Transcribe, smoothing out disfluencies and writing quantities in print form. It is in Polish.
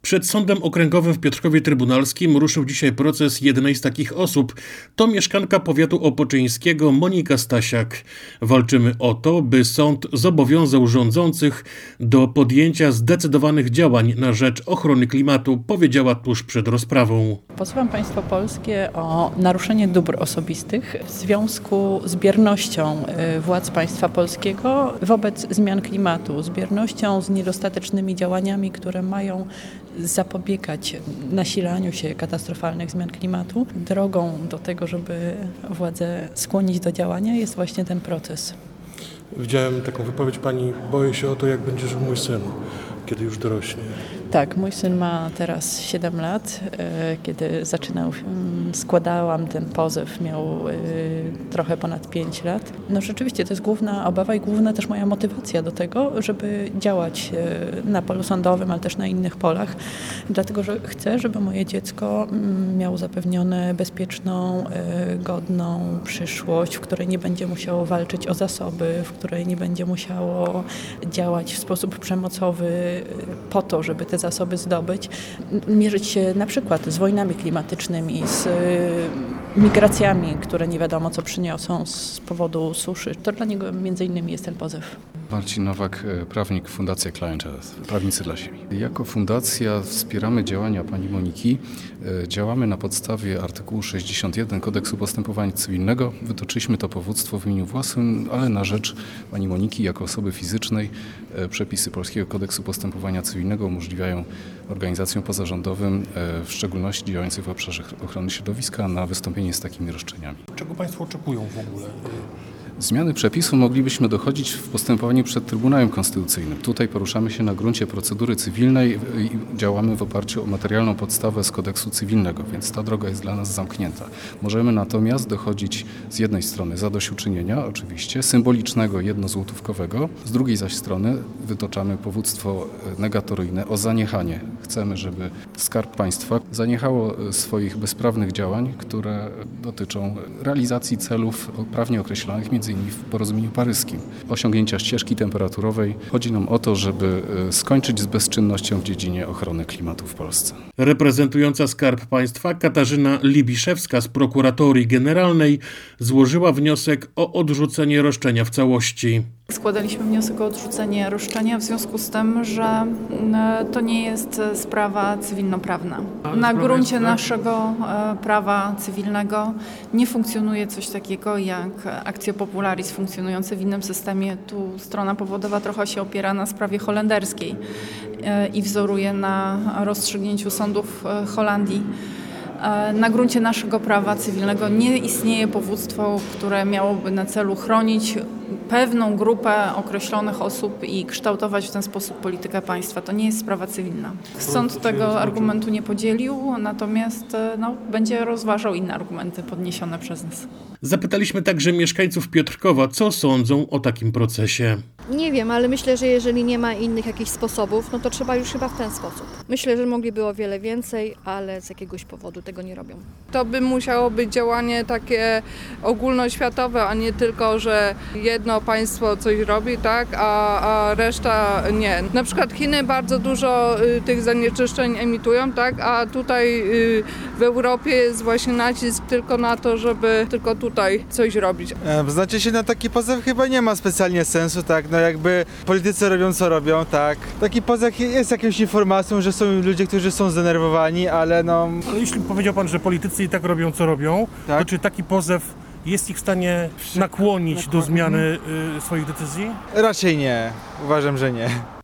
Przed Sądem Okręgowym w Piotrkowie Trybunalskim ruszył dzisiaj proces jednej z takich osób. To mieszkanka powiatu opoczyńskiego Monika Stasiak. Walczymy o to, by sąd zobowiązał rządzących do podjęcia zdecydowanych działań na rzecz ochrony klimatu, powiedziała tuż przed rozprawą. Pozywam państwo polskie o naruszenie dóbr osobistych w związku z biernością władz państwa polskiego wobec zmian klimatu, z biernością, z niedostatecznymi działaniami, które mają zapobiegać nasilaniu się katastrofalnych zmian klimatu. Drogą do tego, żeby władze skłonić do działania, jest właśnie ten proces. Widziałem taką wypowiedź pani: boję się o to, jak będzie żył mój syn, kiedy już dorośnie. Tak, mój syn ma teraz 7 lat. Kiedy składałam ten pozew, miał trochę ponad 5 lat. No rzeczywiście to jest główna obawa i główna też moja motywacja do tego, żeby działać na polu sądowym, ale też na innych polach. Dlatego, że chcę, żeby moje dziecko miało zapewnione bezpieczną, godną przyszłość, w której nie będzie musiało walczyć o zasoby, w której nie będzie musiało działać w sposób przemocowy po to, żeby te zasoby zdobyć, mierzyć się na przykład z wojnami klimatycznymi, z migracjami, które nie wiadomo co przyniosą z powodu suszy. To dla niego między innymi jest ten pozew. Marcin Nowak, prawnik, Fundacja Client Earth, Prawnicy dla Ziemi. Jako fundacja wspieramy działania pani Moniki. Działamy na podstawie artykułu 61 Kodeksu Postępowania Cywilnego. Wytoczyliśmy to powództwo w imieniu własnym, ale na rzecz pani Moniki jako osoby fizycznej. Przepisy Polskiego Kodeksu Postępowania Cywilnego umożliwiają organizacjom pozarządowym, w szczególności działającym w obszarze ochrony środowiska, na wystąpienie z takimi roszczeniami. Czego państwo oczekują w ogóle? Zmiany przepisu moglibyśmy dochodzić w postępowaniu przed Trybunałem Konstytucyjnym. Tutaj poruszamy się na gruncie procedury cywilnej i działamy w oparciu o materialną podstawę z kodeksu cywilnego, więc ta droga jest dla nas zamknięta. Możemy natomiast dochodzić z jednej strony zadośćuczynienia, oczywiście, symbolicznego, jednozłotówkowego, z drugiej zaś strony wytoczamy powództwo negatoryjne o zaniechanie. Chcemy, żeby Skarb Państwa zaniechało swoich bezprawnych działań, które dotyczą realizacji celów prawnie określonych, między innymi w porozumieniu paryskim. Osiągnięcia ścieżki temperaturowej. Chodzi nam o to, żeby skończyć z bezczynnością w dziedzinie ochrony klimatu w Polsce. Reprezentująca Skarb Państwa Katarzyna Libiszewska z Prokuratorii Generalnej złożyła wniosek o odrzucenie roszczenia w całości. Składaliśmy wniosek o odrzucenie roszczenia w związku z tym, że to nie jest sprawa cywilnoprawna. Na gruncie naszego prawa cywilnego nie funkcjonuje coś takiego jak actio popularis funkcjonujące w innym systemie. Tu strona powodowa trochę się opiera na sprawie holenderskiej i wzoruje na rozstrzygnięciu sądów Holandii. Na gruncie naszego prawa cywilnego nie istnieje powództwo, które miałoby na celu chronić pewną grupę określonych osób i kształtować w ten sposób politykę państwa. To nie jest sprawa cywilna. Sąd tego argumentu nie podzielił, natomiast będzie rozważał inne argumenty podniesione przez nas. Zapytaliśmy także mieszkańców Piotrkowa, co sądzą o takim procesie. Nie wiem, ale myślę, że jeżeli nie ma innych jakichś sposobów, no to trzeba już chyba w ten sposób. Myślę, że mogliby o wiele więcej, ale z jakiegoś powodu tego nie robią. To by musiało być działanie takie ogólnoświatowe, a nie tylko, że jedno państwo coś robi, tak, a reszta nie. Na przykład Chiny bardzo dużo tych zanieczyszczeń emitują, tak, a tutaj w Europie jest właśnie nacisk tylko na to, żeby tylko tutaj coś robić. Znaczy się na taki pozew chyba nie ma specjalnie sensu, tak, no jakby politycy robią co robią, tak. Taki pozew jest jakąś informacją, że są ludzie, którzy są zdenerwowani, ale no... Ale jeśli powiedział pan, że politycy i tak robią co robią, tak? To czy taki pozew jest ich w stanie nakłonić do zmiany swoich decyzji? Raczej nie. Uważam, że nie.